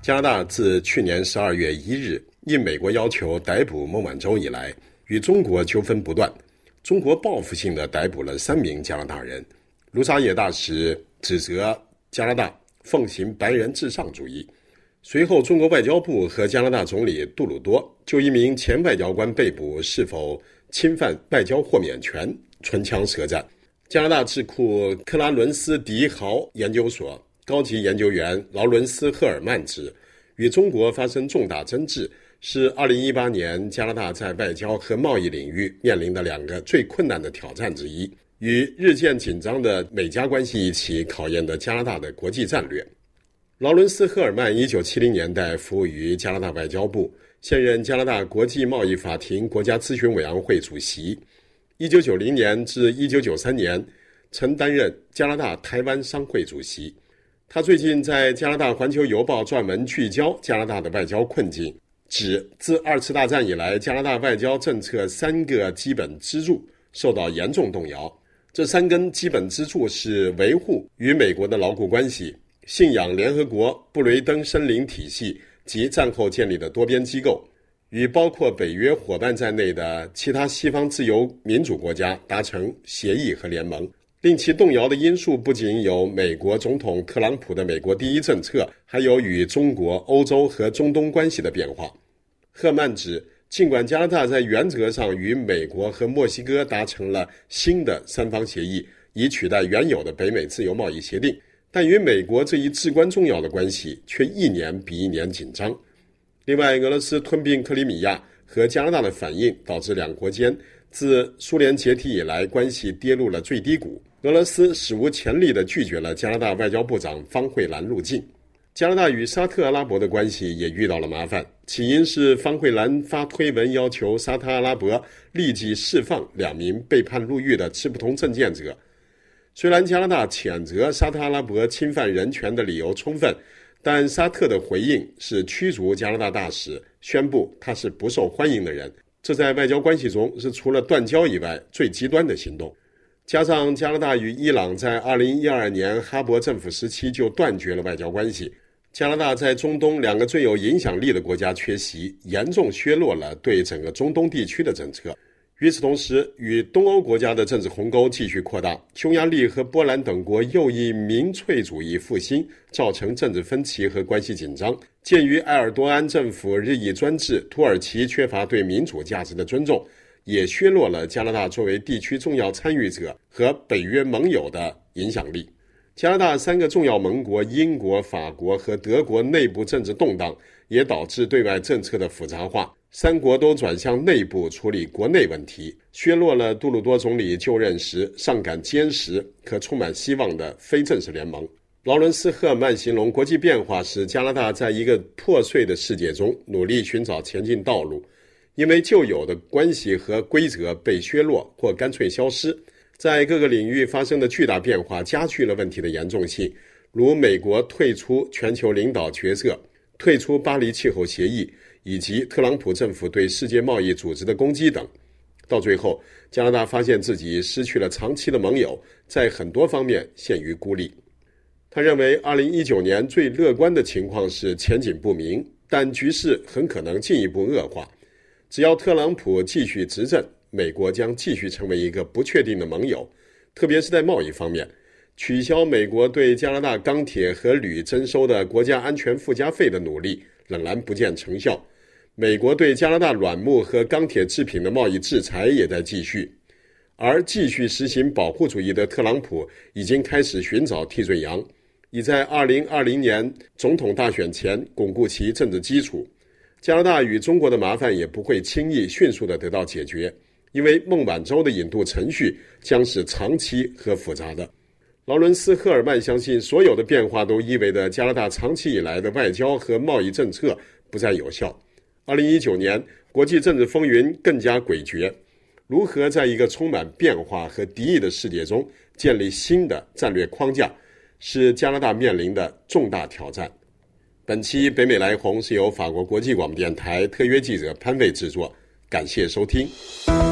加拿大自去年12月1日应美国要求逮捕孟晚舟以来，与中国纠纷不断。中国报复性地逮捕了3名加拿大人。卢沙野大使指责加拿大奉行白人至上主义。随后，中国外交部和加拿大总理杜鲁多就一名前外交官被捕是否侵犯外交豁免权唇枪舌战。加拿大智库克拉伦斯迪豪研究所高级研究员劳伦斯·赫尔曼指，与中国发生重大争执是2018年加拿大在外交和贸易领域面临的2个最困难的挑战之一，与日渐紧张的美加关系一起考验的加拿大的国际战略。劳伦斯·赫尔曼1970年代服务于加拿大外交部，现任加拿大国际贸易法庭国家咨询委员会主席。1990年至1993年曾担任加拿大台湾商会主席。他最近在加拿大环球邮报撰文聚焦加拿大的外交困境，指自2次大战以来，加拿大外交政策3个基本支柱受到严重动摇。这3根基本支柱是维护与美国的牢固关系，信仰联合国布雷登森林体系及战后建立的多边机构，与包括北约伙伴在内的其他西方自由民主国家达成协议和联盟。令其动摇的因素不仅有美国总统特朗普的美国第一政策，还有与中国、欧洲和中东关系的变化。赫曼指，尽管加拿大在原则上与美国和墨西哥达成了新的3方协议，以取代原有的北美自由贸易协定，但与美国这一至关重要的关系却一年比一年紧张。另外，俄罗斯吞并克里米亚和加拿大的反应导致2国间自苏联解体以来关系跌入了最低谷。俄罗斯史无前例地拒绝了加拿大外交部长方慧兰入境。加拿大与沙特阿拉伯的关系也遇到了麻烦，起因是方慧兰发推文要求沙特阿拉伯立即释放2名被判入狱的持不同政见者。虽然加拿大谴责沙特阿拉伯侵犯人权的理由充分，但沙特的回应是驱逐加拿大大使，宣布他是不受欢迎的人。这在外交关系中是除了断交以外最极端的行动。加上加拿大与伊朗在2012年哈勃政府时期就断绝了外交关系，加拿大在中东2个最有影响力的国家缺席，严重削弱了对整个中东地区的政策。与此同时，与东欧国家的政治鸿沟继续扩大，匈牙利和波兰等国又以民粹主义复兴，造成政治分歧和关系紧张。鉴于埃尔多安政府日益专制，土耳其缺乏对民主价值的尊重，也削弱了加拿大作为地区重要参与者和北约盟友的影响力。加拿大3个重要盟国英国、法国和德国内部政治动荡，也导致对外政策的复杂化。3国都转向内部处理国内问题，削弱了杜鲁多总理就任时尚敢坚实、可充满希望的非正式联盟。劳伦斯·赫尔曼形容国际变化使加拿大在一个破碎的世界中努力寻找前进道路，因为旧有的关系和规则被削弱或干脆消失。在各个领域发生的巨大变化加剧了问题的严重性，如美国退出全球领导角色、退出巴黎气候协议，以及特朗普政府对世界贸易组织的攻击等。到最后，加拿大发现自己失去了长期的盟友，在很多方面陷于孤立。他认为2019年最乐观的情况是前景不明，但局势很可能进一步恶化。只要特朗普继续执政，美国将继续成为一个不确定的盟友，特别是在贸易方面。取消美国对加拿大钢铁和铝征收的国家安全附加费的努力仍然不见成效。美国对加拿大软木和钢铁制品的贸易制裁也在继续，而继续实行保护主义的特朗普已经开始寻找替罪羊，已在2020年总统大选前巩固其政治基础。加拿大与中国的麻烦也不会轻易迅速地得到解决，因为孟晚舟的引渡程序将是长期和复杂的。劳伦斯·赫尔曼相信，所有的变化都意味着加拿大长期以来的外交和贸易政策不再有效。2019年，国际政治风云更加诡谲，如何在一个充满变化和敌意的世界中建立新的战略框架，是加拿大面临的重大挑战。本期北美来红是由法国国际广播电台特约记者潘卫制作，感谢收听。